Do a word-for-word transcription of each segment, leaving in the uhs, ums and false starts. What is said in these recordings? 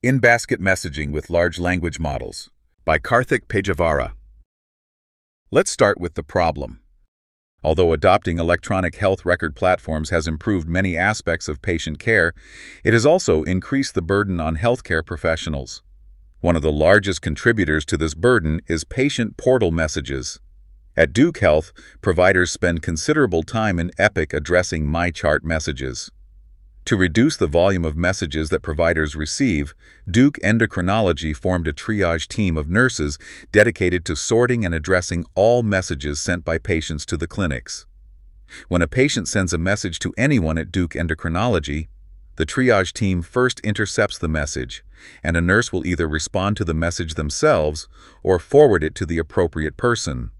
In-Basket Messaging with Large Language Models by Karthik Pejavara. Let's start with the problem. Although adopting electronic health record platforms has improved many aspects of patient care, it has also increased the burden on healthcare professionals. One of the largest contributors to this burden is patient portal messages. At Duke Health, providers spend considerable time in Epic addressing MyChart messages. To reduce the volume of messages that providers receive, Duke Endocrinology formed a triage team of nurses dedicated to sorting and addressing all messages sent by patients to the clinics. When a patient sends a message to anyone at Duke Endocrinology, the triage team first intercepts the message, and a nurse will either respond to the message themselves or forward it to the appropriate person.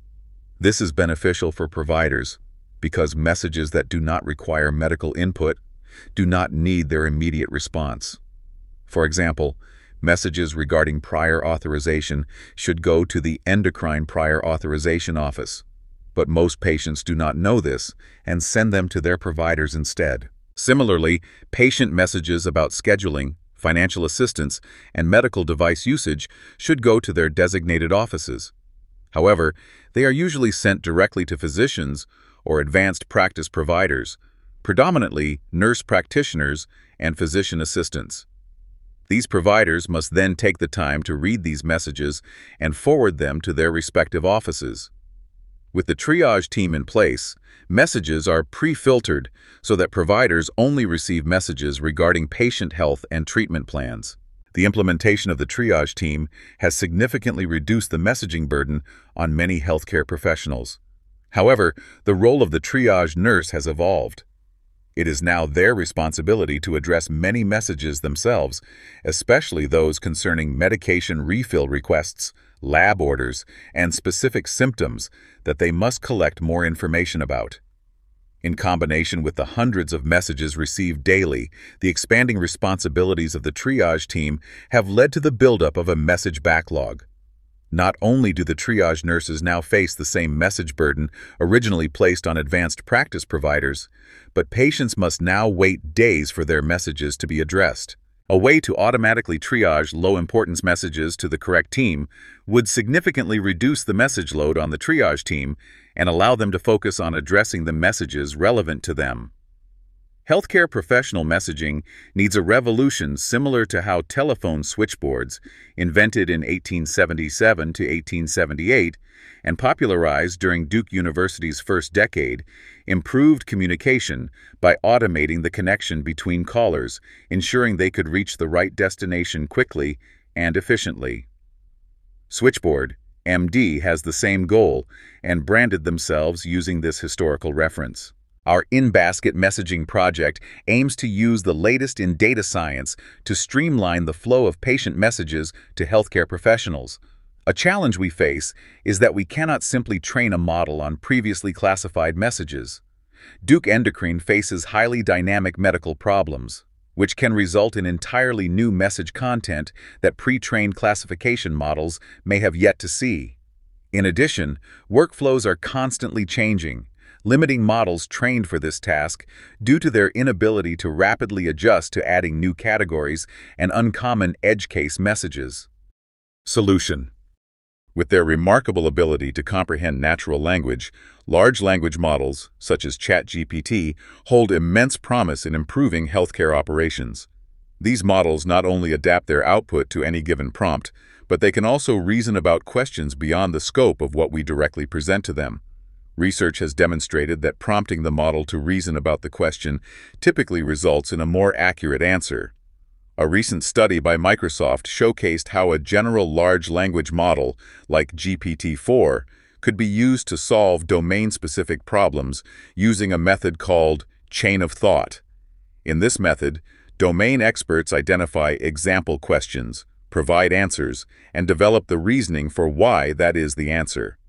This is beneficial for providers because messages that do not require medical input do not need their immediate response. For example, messages regarding prior authorization should go to the endocrine prior authorization office, but most patients do not know this and send them to their providers instead. Similarly, patient messages about scheduling, financial assistance, and medical device usage should go to their designated offices. However, they are usually sent directly to physicians or advanced practice providers, predominantly nurse practitioners and physician assistants. These providers must then take the time to read these messages and forward them to their respective offices. With the triage team in place, messages are pre-filtered so that providers only receive messages regarding patient health and treatment plans. The implementation of the triage team has significantly reduced the messaging burden on many healthcare professionals. However, the role of the triage nurse has evolved. It is now their responsibility to address many messages themselves, especially those concerning medication refill requests, lab orders, and specific symptoms that they must collect more information about. In combination with the hundreds of messages received daily, the expanding responsibilities of the triage team have led to the buildup of a message backlog. Not only do the triage nurses now face the same message burden originally placed on advanced practice providers, but patients must now wait days for their messages to be addressed. A way to automatically triage low-importance messages to the correct team would significantly reduce the message load on the triage team and allow them to focus on addressing the messages relevant to them. Healthcare professional messaging needs a revolution similar to how telephone switchboards, invented in eighteen seventy-seven to eighteen seventy-eight and popularized during Duke University's first decade, improved communication by automating the connection between callers, ensuring they could reach the right destination quickly and efficiently. Switchboard, M D has the same goal and branded themselves using this historical reference. Our In-Basket Messaging project aims to use the latest in data science to streamline the flow of patient messages to healthcare professionals. A challenge we face is that we cannot simply train a model on previously classified messages. Duke Endocrine faces highly dynamic medical problems, which can result in entirely new message content that pre-trained classification models may have yet to see. In addition, workflows are constantly changing, limiting models trained for this task due to their inability to rapidly adjust to adding new categories and uncommon edge case messages. Solution: with their remarkable ability to comprehend natural language, large language models, such as ChatGPT, hold immense promise in improving healthcare operations. These models not only adapt their output to any given prompt, but they can also reason about questions beyond the scope of what we directly present to them. Research has demonstrated that prompting the model to reason about the question typically results in a more accurate answer. A recent study by Microsoft showcased how a general large language model, like G P T four, could be used to solve domain-specific problems using a method called chain of thought. In this method, domain experts identify example questions, provide answers, and develop the reasoning for why that is the answer.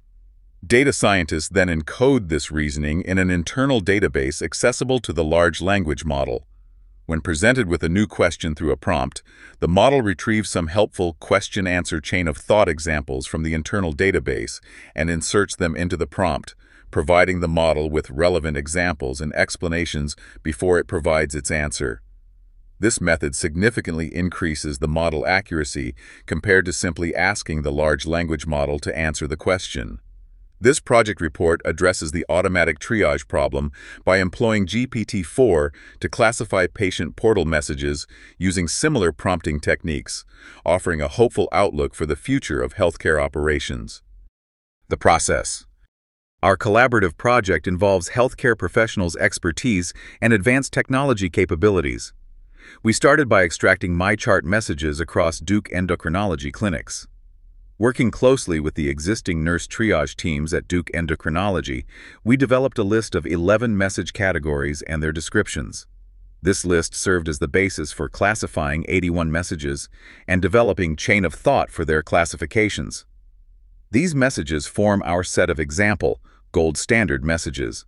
Data scientists then encode this reasoning in an internal database accessible to the large language model. When presented with a new question through a prompt, the model retrieves some helpful question-answer chain of thought examples from the internal database and inserts them into the prompt, providing the model with relevant examples and explanations before it provides its answer. This method significantly increases the model accuracy compared to simply asking the large language model to answer the question. This project report addresses the automatic triage problem by employing G P T four to classify patient portal messages using similar prompting techniques, offering a hopeful outlook for the future of healthcare operations. The process. Our collaborative project involves healthcare professionals' expertise and advanced technology capabilities. We started by extracting MyChart messages across Duke Endocrinology clinics. Working closely with the existing nurse triage teams at Duke Endocrinology, we developed a list of eleven message categories and their descriptions. This list served as the basis for classifying eighty-one messages and developing chain of thought for their classifications. These messages form our set of example, gold standard messages.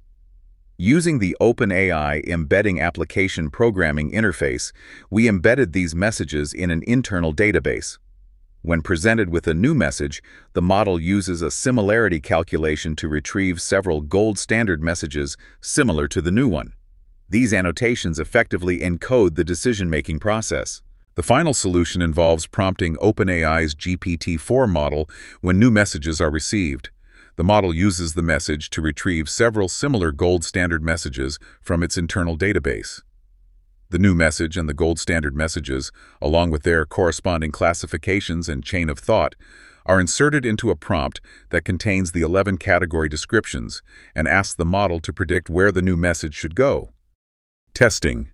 Using the OpenAI Embedding Application Programming Interface, we embedded these messages in an internal database. When presented with a new message, the model uses a similarity calculation to retrieve several gold standard messages similar to the new one. These annotations effectively encode the decision-making process. The final solution involves prompting OpenAI's G P T four model when new messages are received. The model uses the message to retrieve several similar gold standard messages from its internal database. The new message and the gold standard messages, along with their corresponding classifications and chain of thought, are inserted into a prompt that contains the eleven category descriptions and asks the model to predict where the new message should go. Testing.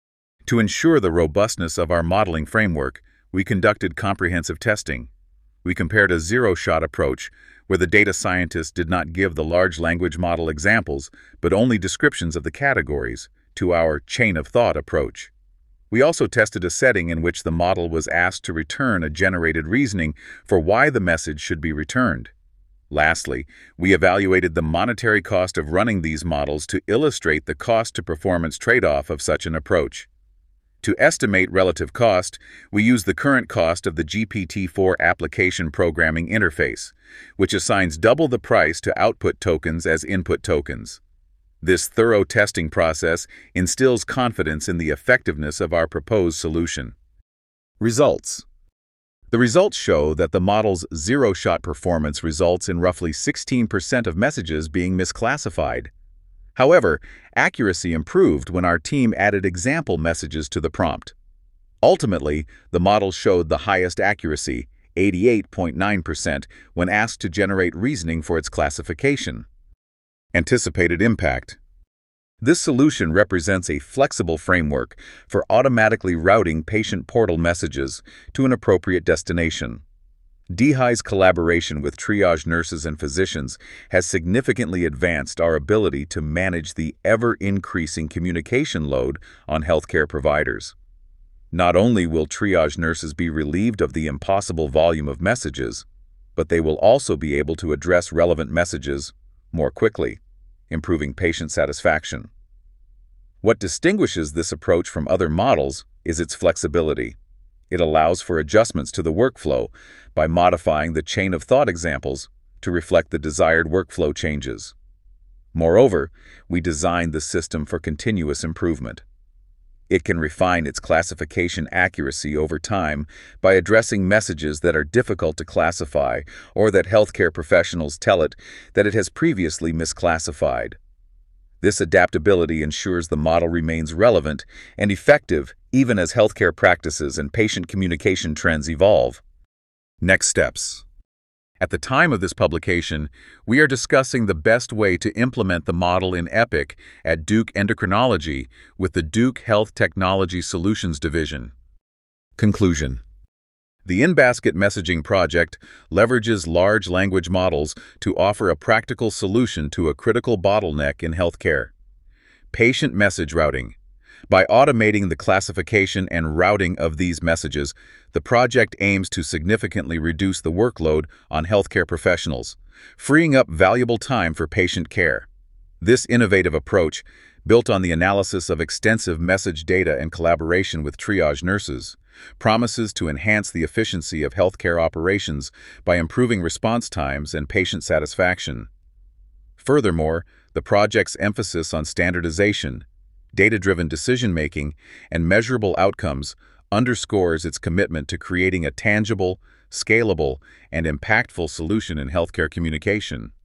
To ensure the robustness of our modeling framework, we conducted comprehensive testing. We compared a zero-shot approach, where the data scientist did not give the large language model examples, but only descriptions of the categories, to our chain of thought approach. We also tested a setting in which the model was asked to return a generated reasoning for why the message should be returned. Lastly, we evaluated the monetary cost of running these models to illustrate the cost-to-performance trade-off of such an approach. To estimate relative cost, we use the current cost of the G P T four application programming interface, which assigns double the price to output tokens as input tokens. This thorough testing process instills confidence in the effectiveness of our proposed solution. Results. The results show that the model's zero-shot performance results in roughly sixteen percent of messages being misclassified. However, accuracy improved when our team added example messages to the prompt. Ultimately, the model showed the highest accuracy, eighty-eight point nine percent, when asked to generate reasoning for its classification. Anticipated impact. This solution represents a flexible framework for automatically routing patient portal messages to an appropriate destination. D H I's collaboration with triage nurses and physicians has significantly advanced our ability to manage the ever-increasing communication load on healthcare providers. Not only will triage nurses be relieved of the impossible volume of messages, but they will also be able to address relevant messages more quickly, improving patient satisfaction. What distinguishes this approach from other models is its flexibility. It allows for adjustments to the workflow by modifying the chain of thought examples to reflect the desired workflow changes. Moreover, we designed the system for continuous improvement. It can refine its classification accuracy over time by addressing messages that are difficult to classify or that healthcare professionals tell it that it has previously misclassified. This adaptability ensures the model remains relevant and effective even as healthcare practices and patient communication trends evolve. Next steps. At the time of this publication, we are discussing the best way to implement the model in Epic at Duke Endocrinology with the Duke Health Technology Solutions Division. Conclusion. The In-Basket Messaging Project leverages large language models to offer a practical solution to a critical bottleneck in healthcare: patient message routing. By automating the classification and routing of these messages, the project aims to significantly reduce the workload on healthcare professionals, freeing up valuable time for patient care. This innovative approach, built on the analysis of extensive message data and collaboration with triage nurses, promises to enhance the efficiency of healthcare operations by improving response times and patient satisfaction. Furthermore, the project's emphasis on standardization, data-driven decision-making, and measurable outcomes underscores its commitment to creating a tangible, scalable, and impactful solution in healthcare communication.